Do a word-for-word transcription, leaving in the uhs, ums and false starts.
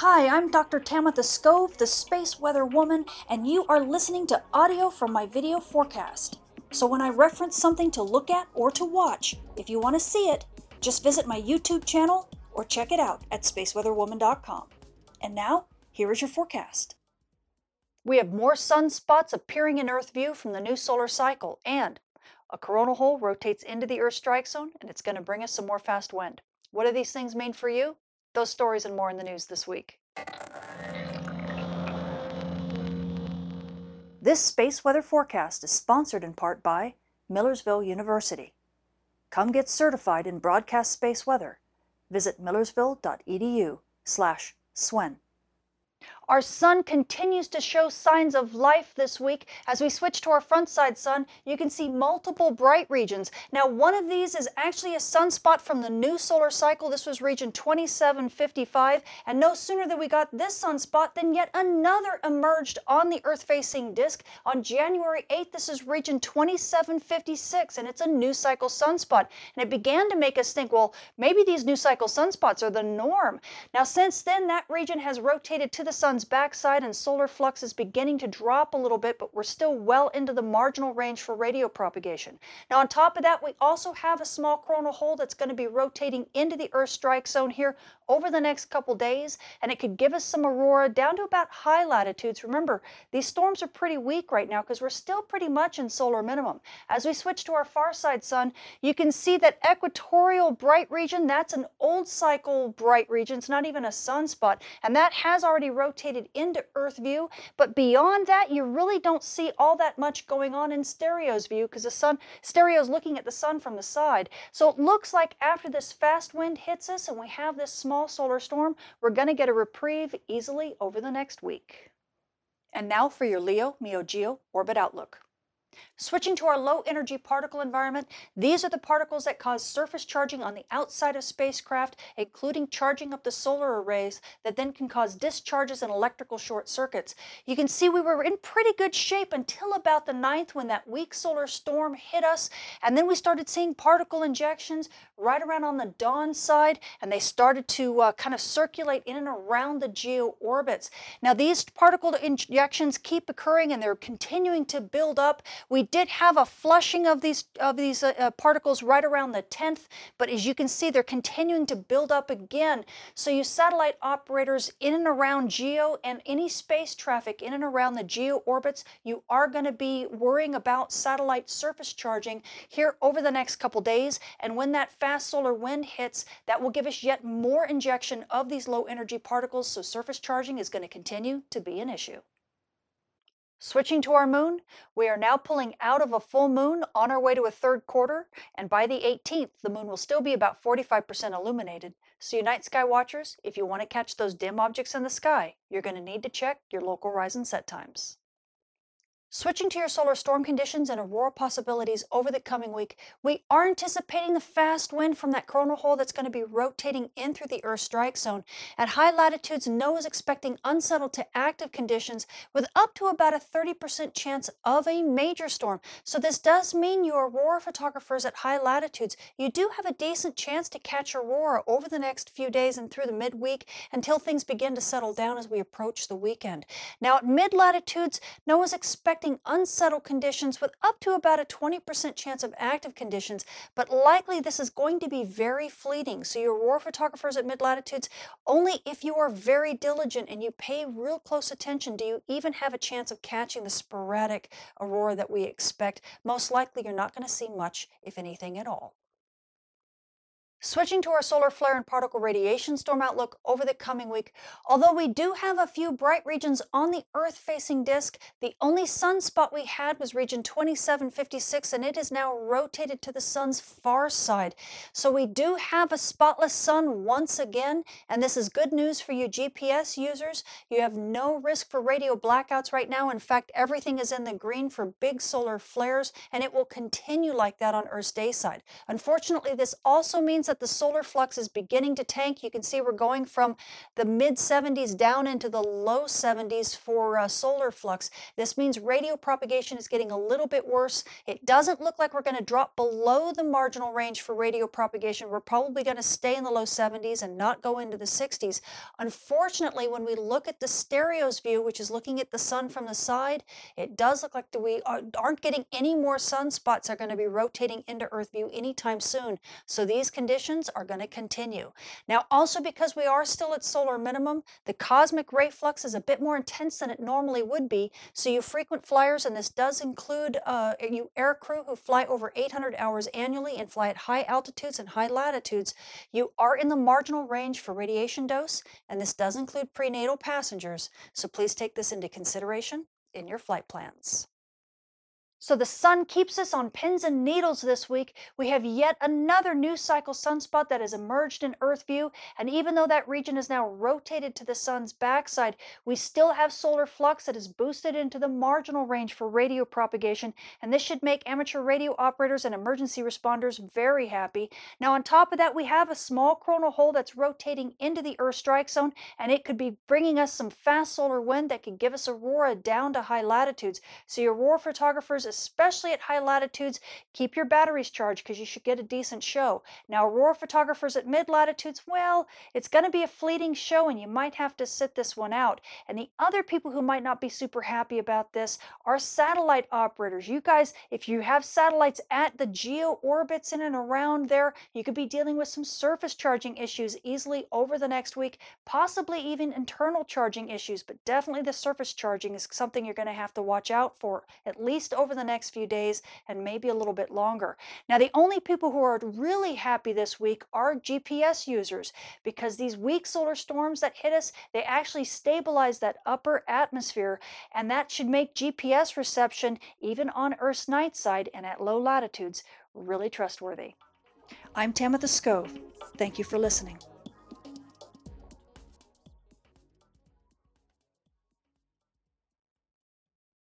Hi, I'm Doctor Tamitha Skov, the Space Weather Woman, and you are listening to audio from my video forecast. So when I reference something to look at or to watch, if you want to see it, just visit my YouTube channel or check it out at space weather woman dot com. And now, here is your forecast. We have more sunspots appearing in Earth view from the new solar cycle, and a coronal hole rotates into the Earth strike zone, and it's going to bring us some more fast wind. What do these things mean for you? Those stories and more in the news this week. This space weather forecast is sponsored in part by Millersville University. Come get certified in broadcast space weather. Visit millersville dot e d u slash S W E N. Our sun continues to show signs of life this week. As we switch to our front side sun, you can see multiple bright regions. Now, one of these is actually a sunspot from the new solar cycle. This was region twenty-seven fifty-five, and no sooner than we got this sunspot than yet another emerged on the Earth-facing disk. On January eighth, this is region twenty-seven fifty-six, and it's a new cycle sunspot. And it began to make us think, well, maybe these new cycle sunspots are the norm. Now, since then, that region has rotated to the sun's backside and solar flux is beginning to drop a little bit, but we're still well into the marginal range for radio propagation. Now, on top of that, we also have a small coronal hole that's going to be rotating into the Earth strike zone here over the next couple days, and it could give us some aurora down to about high latitudes. Remember, these storms are pretty weak right now because we're still pretty much in solar minimum. As we switch to our far side sun, you can see that equatorial bright region, that's an old cycle bright region. It's not even a sunspot, and that has already rotated into Earth view, but beyond that, you really don't see all that much going on in stereo's view because the sun, stereo's looking at the sun from the side. So it looks like after this fast wind hits us and we have this small solar storm, we're going to get a reprieve easily over the next week. And now for your Leo Meo Geo orbit outlook. Switching to our low energy particle environment, these are the particles that cause surface charging on the outside of spacecraft, including charging up the solar arrays that then can cause discharges and electrical short circuits. You can see we were in pretty good shape until about the ninth when that weak solar storm hit us, and then we started seeing particle injections right around on the dawn side, and they started to uh, kind of circulate in and around the geo orbits. Now, these particle injections keep occurring and they're continuing to build up. We did have a flushing of these of these uh, uh, particles right around the tenth, but as you can see, they're continuing to build up again. So you satellite operators in and around GEO and any space traffic in and around the GEO orbits, you are going to be worrying about satellite surface charging here over the next couple days. And when that fast solar wind hits, that will give us yet more injection of these low energy particles, so surface charging is going to continue to be an issue. Switching to our moon, we are now pulling out of a full moon on our way to a third quarter, and by the eighteenth, the moon will still be about forty-five percent illuminated. So you night sky watchers, if you want to catch those dim objects in the sky, you're going to need to check your local rise and set times. Switching to your solar storm conditions and aurora possibilities over the coming week, we are anticipating the fast wind from that coronal hole that's going to be rotating in through the Earth strike zone. At high latitudes, NOAA is expecting unsettled to active conditions with up to about a thirty percent chance of a major storm. So this does mean your aurora photographers at high latitudes, you do have a decent chance to catch aurora over the next few days and through the midweek until things begin to settle down as we approach the weekend. Now at mid latitudes, NOAA is expecting unsettled conditions with up to about a twenty percent chance of active conditions, but likely this is going to be very fleeting. So your aurora photographers at mid-latitudes, only if you are very diligent and you pay real close attention do you even have a chance of catching the sporadic aurora that we expect. Most likely you're not going to see much, if anything at all. Switching to our solar flare and particle radiation storm outlook over the coming week, although we do have a few bright regions on the Earth-facing disk, the only sunspot we had was region twenty-seven fifty-six, and it is now rotated to the sun's far side. So we do have a spotless sun once again, and this is good news for you G P S users. You have no risk for radio blackouts right now. In fact, everything is in the green for big solar flares, and it will continue like that on Earth's day side. Unfortunately, this also means that that the solar flux is beginning to tank. You can see we're going from the mid seventies down into the low seventies for uh, solar flux. This means radio propagation is getting a little bit worse. It doesn't look like we're going to drop below the marginal range for radio propagation. We're probably going to stay in the low seventies and not go into the sixties. Unfortunately, when we look at the stereos view, which is looking at the sun from the side, it does look like we aren't getting any more sunspots that are going to be rotating into Earth view anytime soon. So these conditions are going to continue. Now, also because we are still at solar minimum, the cosmic ray flux is a bit more intense than it normally would be. So you frequent flyers, and this does include uh, you air crew who fly over eight hundred hours annually and fly at high altitudes and high latitudes, you are in the marginal range for radiation dose, and this does include prenatal passengers. So please take this into consideration in your flight plans. So the sun keeps us on pins and needles this week. We have yet another news cycle sunspot that has emerged in Earth view, and even though that region is now rotated to the sun's backside, we still have solar flux that is boosted into the marginal range for radio propagation, and this should make amateur radio operators and emergency responders very happy. Now on top of that, we have a small coronal hole that's rotating into the Earth strike zone, and it could be bringing us some fast solar wind that could give us aurora down to high latitudes. So your aurora photographers, especially at high latitudes, keep your batteries charged because you should get a decent show. Now, aurora photographers at mid latitudes, well, it's going to be a fleeting show and you might have to sit this one out. And the other people who might not be super happy about this are satellite operators. You guys, if you have satellites at the geo orbits in and around there, you could be dealing with some surface charging issues easily over the next week, possibly even internal charging issues, but definitely the surface charging is something you're going to have to watch out for, at least over the next few days and maybe a little bit longer. Now, the only people who are really happy this week are G P S users, because these weak solar storms that hit us, they actually stabilize that upper atmosphere, and that should make G P S reception, even on Earth's night side and at low latitudes, really trustworthy. I'm Tamitha Skov. Thank you for listening.